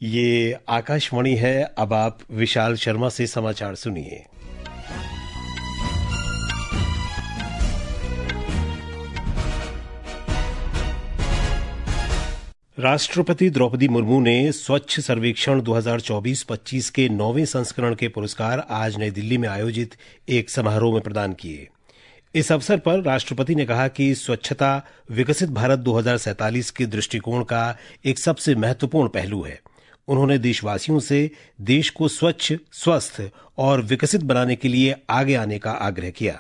ये आकाशवाणी है। अब आप विशाल शर्मा से समाचार सुनिए। राष्ट्रपति द्रौपदी मुर्मू ने स्वच्छ सर्वेक्षण 2024-25 के 9वें संस्करण के पुरस्कार आज नई दिल्ली में आयोजित एक समारोह में प्रदान किए। इस अवसर पर राष्ट्रपति ने कहा कि स्वच्छता विकसित भारत 2047 के दृष्टिकोण का एक सबसे महत्वपूर्ण पहलू है। उन्होंने देशवासियों से देश को स्वच्छ, स्वस्थ और विकसित बनाने के लिए आगे आने का आग्रह किया।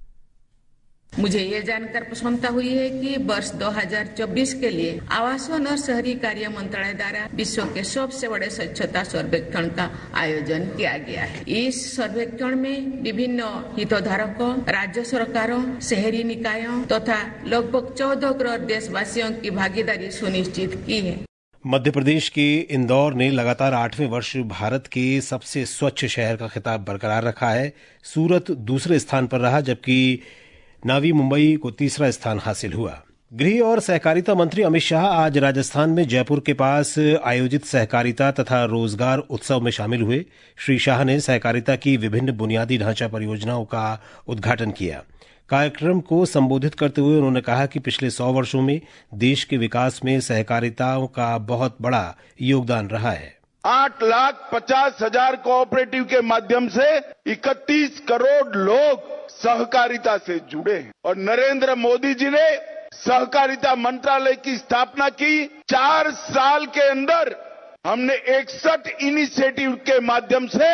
मुझे ये जानकर प्रसन्नता हुई है कि वर्ष 2024 के लिए आवासन और शहरी कार्य मंत्रालय द्वारा विश्व के सबसे बड़े स्वच्छता सर्वेक्षण का आयोजन किया गया है। इस सर्वेक्षण में विभिन्न हितधारकों, राज्य सरकारों, शहरी निकायों तथा लगभग 14 करोड़ देशवासियों की भागीदारी सुनिश्चित की है। मध्य प्रदेश के इंदौर ने लगातार 8वें वर्ष भारत के सबसे स्वच्छ शहर का खिताब बरकरार रखा है। सूरत दूसरे स्थान पर रहा, जबकि नवी मुंबई को तीसरा स्थान हासिल हुआ। गृह और सहकारिता मंत्री अमित शाह आज राजस्थान में जयपुर के पास आयोजित सहकारिता तथा रोजगार उत्सव में शामिल हुए। श्री शाह ने सहकारिता की विभिन्न बुनियादी ढांचा परियोजनाओं का उद्घाटन किया। कार्यक्रम को संबोधित करते हुए उन्होंने कहा कि पिछले 100 वर्षों में देश के विकास में सहकारिताओं का बहुत बड़ा योगदान रहा है। 8,50,000 कोऑपरेटिव के माध्यम से 31 करोड़ लोग सहकारिता से जुड़े हैं और नरेंद्र मोदी जी ने सहकारिता मंत्रालय की स्थापना की। 4 साल के अंदर हमने 61 इनिशिएटिव के माध्यम से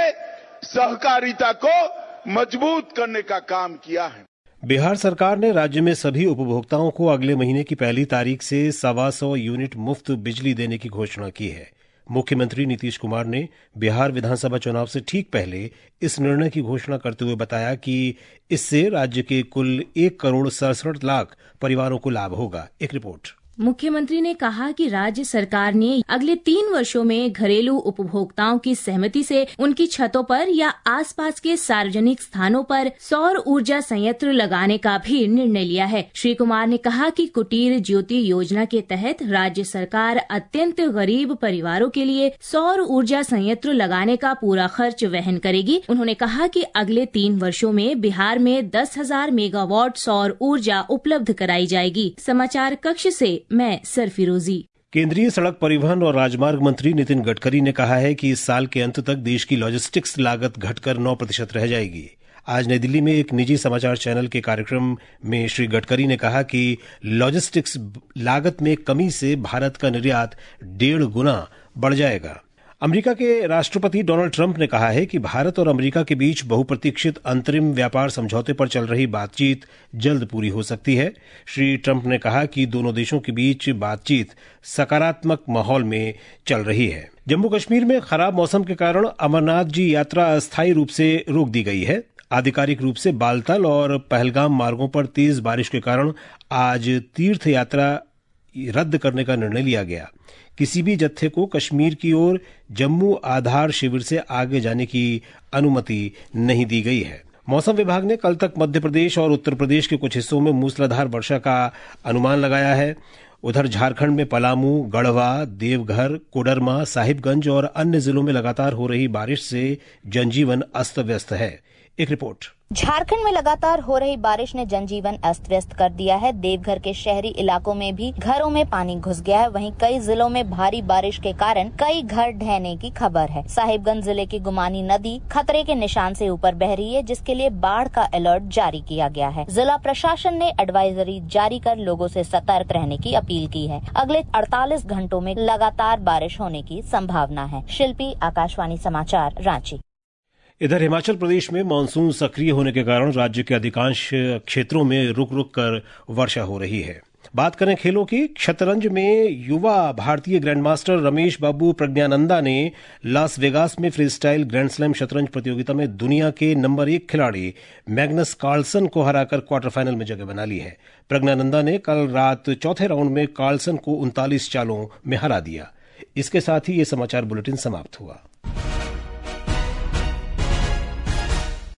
सहकारिता को मजबूत करने का काम किया है। बिहार सरकार ने राज्य में सभी उपभोक्ताओं को अगले महीने की 1 तारीख से 125 यूनिट मुफ्त बिजली देने की घोषणा की है। मुख्यमंत्री नीतीश कुमार ने बिहार विधानसभा चुनाव से ठीक पहले इस निर्णय की घोषणा करते हुए बताया कि इससे राज्य के कुल 1 करोड़ 67 लाख परिवारों को लाभ होगा। एक रिपोर्ट। मुख्यमंत्री ने कहा कि राज्य सरकार ने अगले 3 वर्षों में घरेलू उपभोक्ताओं की सहमति से उनकी छतों पर या आसपास के सार्वजनिक स्थानों पर सौर ऊर्जा संयंत्र लगाने का भी निर्णय लिया है। श्री कुमार ने कहा कि कुटीर ज्योति योजना के तहत राज्य सरकार अत्यंत गरीब परिवारों के लिए सौर ऊर्जा संयंत्र लगाने का पूरा खर्च वहन करेगी। उन्होंने कहा कि अगले 3 वर्षों में बिहार में 10,000 मेगावाट सौर ऊर्जा उपलब्ध कराई जाएगी। समाचार कक्ष से मैं सरफिरोजी। केंद्रीय सड़क परिवहन और राजमार्ग मंत्री नितिन गडकरी ने कहा है कि इस साल के अंत तक देश की लॉजिस्टिक्स लागत घटकर 9% रह जाएगी। आज नई दिल्ली में एक निजी समाचार चैनल के कार्यक्रम में श्री गडकरी ने कहा कि लॉजिस्टिक्स लागत में कमी से भारत का निर्यात 1.5 गुना बढ़ जाएगा। अमेरिका के राष्ट्रपति डोनाल्ड ट्रंप ने कहा है कि भारत और अमेरिका के बीच बहुप्रतीक्षित अंतरिम व्यापार समझौते पर चल रही बातचीत जल्द पूरी हो सकती है। श्री ट्रंप ने कहा कि दोनों देशों के बीच बातचीत सकारात्मक माहौल में चल रही है। जम्मू कश्मीर में खराब मौसम के कारण अमरनाथ जी यात्रा अस्थायी रूप से रोक दी गई है। आधिकारिक रूप से बालतल और पहलगाम मार्गों पर तेज बारिश के कारण आज तीर्थ यात्रा रद्द करने का निर्णय लिया गया। किसी भी जत्थे को कश्मीर की ओर जम्मू आधार शिविर से आगे जाने की अनुमति नहीं दी गई है। मौसम विभाग ने कल तक मध्य प्रदेश और उत्तर प्रदेश के कुछ हिस्सों में मूसलाधार वर्षा का अनुमान लगाया है। उधर झारखंड में पलामू, गढ़वा, देवघर, कोडरमा, साहिबगंज और अन्य जिलों में लगातार हो रही बारिश से जनजीवन अस्त व्यस्त है। एक रिपोर्ट। झारखंड में लगातार हो रही बारिश ने जनजीवन अस्त व्यस्त कर दिया है। देवघर के शहरी इलाकों में भी घरों में पानी घुस गया है। वहीं कई जिलों में भारी बारिश के कारण कई घर ढहने की खबर है। साहिबगंज जिले की गुमानी नदी खतरे के निशान से ऊपर बह रही है, जिसके लिए बाढ़ का अलर्ट जारी किया गया है। जिला प्रशासन ने एडवाइजरी जारी कर लोगों से सतर्क रहने की अपील की है। अगले 48 घंटों में लगातार बारिश होने की संभावना है। शिल्पी, आकाशवाणी समाचार, रांची। इधर हिमाचल प्रदेश में मानसून सक्रिय होने के कारण राज्य के अधिकांश क्षेत्रों में रुक रुक कर वर्षा हो रही है। बात करें खेलों की। शतरंज में युवा भारतीय ग्रैंडमास्टर रमेश बाबू प्रज्ञानंदा ने लास वेगास में फ्रीस्टाइल ग्रैंड स्लैम शतरंज प्रतियोगिता में दुनिया के नंबर 1 खिलाड़ी मैग्नस कार्लसन को हराकर क्वार्टर फाइनल में जगह बना ली है। प्रज्ञानंदा ने कल रात चौथे राउंड में कार्लसन को 39 चालों में हरा दिया। इसके साथ ही ये समाचार बुलेटिन समाप्त हुआ।